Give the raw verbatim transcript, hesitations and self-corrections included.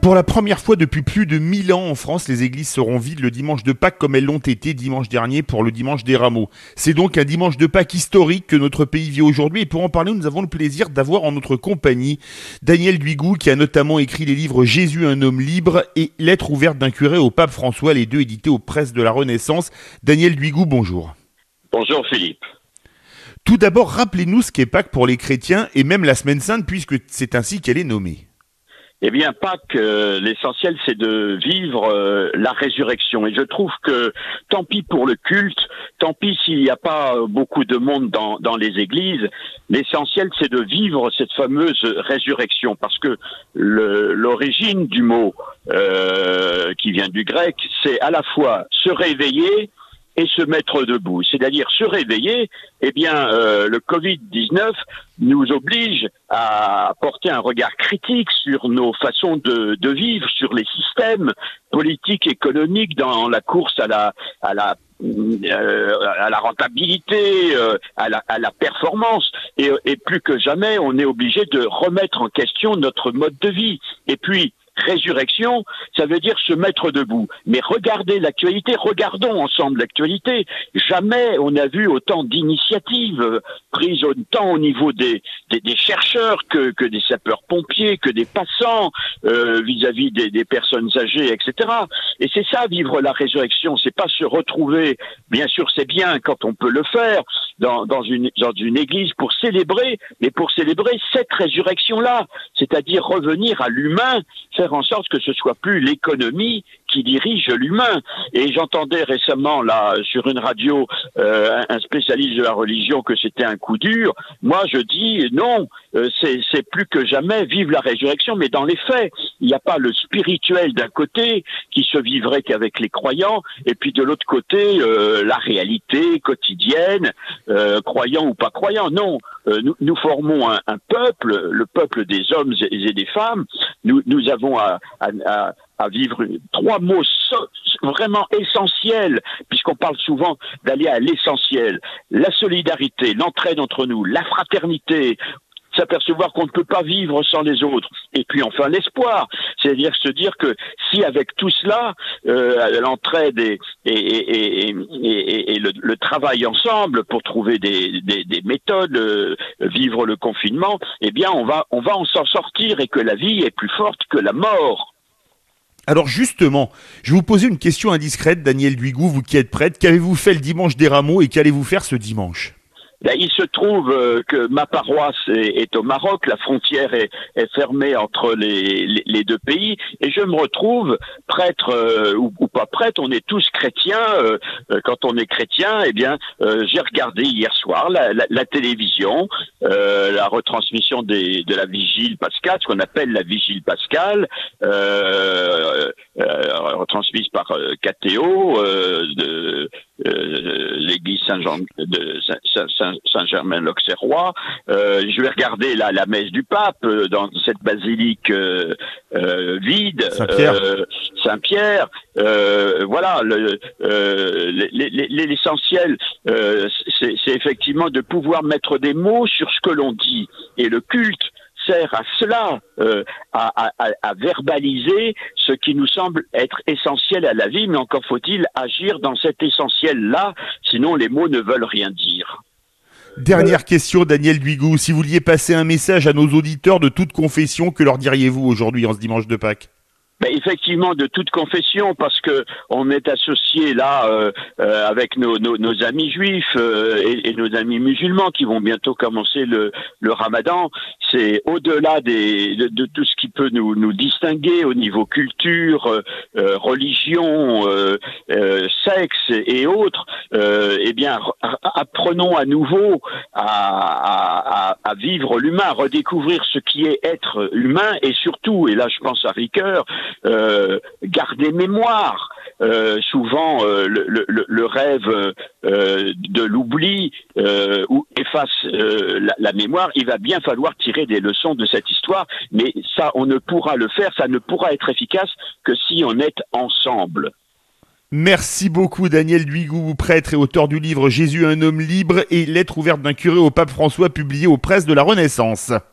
Pour la première fois depuis plus de mille ans en France, les églises seront vides le dimanche de Pâques comme elles l'ont été dimanche dernier pour le dimanche des Rameaux. C'est donc un dimanche de Pâques historique que notre pays vit aujourd'hui et pour en parler, nous avons le plaisir d'avoir en notre compagnie Daniel Duigou qui a notamment écrit les livres Jésus, un homme libre et Lettre ouverte d'un curé au pape François, les deux édités aux presses de la Renaissance. Daniel Duigou, bonjour. Bonjour Philippe. Tout d'abord, rappelez-nous ce qu'est Pâques pour les chrétiens et même la Semaine Sainte puisque c'est ainsi qu'elle est nommée. Eh bien, Pâques, euh, l'essentiel, c'est de vivre euh, la résurrection. Et je trouve que, tant pis pour le culte, tant pis s'il n'y a pas beaucoup de monde dans, dans les églises, l'essentiel, c'est de vivre cette fameuse résurrection. Parce que le, l'origine du mot, euh, qui vient du grec, c'est à la fois se réveiller et se mettre debout. C'est-à-dire se réveiller, eh bien, euh, le covid dix-neuf nous oblige à porter un regard critique sur nos façons de, de vivre, sur les systèmes politiques, économiques, dans la course à la, à la, euh, à la rentabilité, euh, à, la, à la performance. Et, et plus que jamais, on est obligé de remettre en question notre mode de vie. Et puis, résurrection, ça veut dire se mettre debout. Mais regardez l'actualité, regardons ensemble l'actualité. Jamais on n'a vu autant d'initiatives prises autant au niveau des, des, des chercheurs que, que des sapeurs-pompiers, que des passants euh, vis-à-vis des, des personnes âgées, et cetera. Et c'est ça, vivre la résurrection. C'est pas se retrouver, bien sûr c'est bien quand on peut le faire, dans, dans, une, dans une église pour célébrer, mais pour célébrer cette résurrection-là, c'est-à-dire revenir à l'humain, faire en sorte que ce soit plus l'économie qui dirige l'humain. Et j'entendais récemment là sur une radio euh, un spécialiste de la religion que c'était un coup dur. Moi je dis non, euh, c'est, c'est plus que jamais vive la résurrection, mais dans les faits, il n'y a pas le spirituel d'un côté qui se vivrait qu'avec les croyants, et puis de l'autre côté euh, la réalité quotidienne, euh, croyants ou pas croyants. Non, euh, nous, nous formons un, un peuple, le peuple des hommes et, et des femmes. Nous, nous avons à, à, à à vivre trois mots so- vraiment essentiels, puisqu'on parle souvent d'aller à l'essentiel. La solidarité, l'entraide entre nous, la fraternité, s'apercevoir qu'on ne peut pas vivre sans les autres. Et puis enfin l'espoir, c'est-à-dire se dire que si avec tout cela, euh, l'entraide et, et, et, et, et, et le, le travail ensemble pour trouver des, des, des méthodes, euh, vivre le confinement, eh bien on va, on va en s'en sortir et que la vie est plus forte que la mort. Alors justement, je vais vous poser une question indiscrète, Daniel Duigou, vous qui êtes prêtre. Qu'avez-vous fait le dimanche des Rameaux et qu'allez-vous faire ce dimanche ? Ben, il se trouve euh, que ma paroisse est, est au Maroc, la frontière est, est fermée entre les, les, les deux pays, et je me retrouve prêtre euh, ou, ou pas prêtre, on est tous chrétiens. Euh, quand on est chrétien, eh bien, euh, j'ai regardé hier soir la, la, la télévision, euh, la retransmission des, de la vigile pascale, ce qu'on appelle la vigile pascale, euh, euh, retransmise par euh, K T O euh, de euh, l'église Saint-Jean de Saint, Saint, Saint-Germain-l'Auxerrois. Euh, je vais regarder la, la messe du pape euh, dans cette basilique euh, euh, vide. Saint-Pierre. Euh, Saint-Pierre. Euh, voilà, le, euh, l'essentiel, euh, c'est, c'est effectivement de pouvoir mettre des mots sur ce que l'on dit. Et le culte sert à cela, euh, à, à, à verbaliser ce qui nous semble être essentiel à la vie, mais encore faut-il agir dans cet essentiel-là, sinon les mots ne veulent rien dire. Dernière question, Daniel Duigou, si vous vouliez passer un message à nos auditeurs de toute confession, que leur diriez-vous aujourd'hui en ce dimanche de Pâques ? Ben effectivement, de toute confession, parce que on est associé là euh, euh, avec nos, nos, nos amis juifs euh, et, et nos amis musulmans qui vont bientôt commencer le, le Ramadan. C'est au-delà des, de, de tout ce qui peut nous, nous distinguer au niveau culture, euh, religion, euh, euh, sexe et autres. Euh, eh bien, apprenons à nouveau à, à, à vivre l'humain, à redécouvrir ce qui est être humain et surtout, et là je pense à Ricoeur, Euh, garder mémoire. Euh, souvent, euh, le, le, le rêve euh, de l'oubli euh, ou efface euh, la, la mémoire. Il va bien falloir tirer des leçons de cette histoire, mais ça, on ne pourra le faire, ça ne pourra être efficace que si on est ensemble. Merci beaucoup Daniel Duigou, prêtre et auteur du livre Jésus, un homme libre et Lettre ouverte d'un curé au pape François publié aux presses de la Renaissance.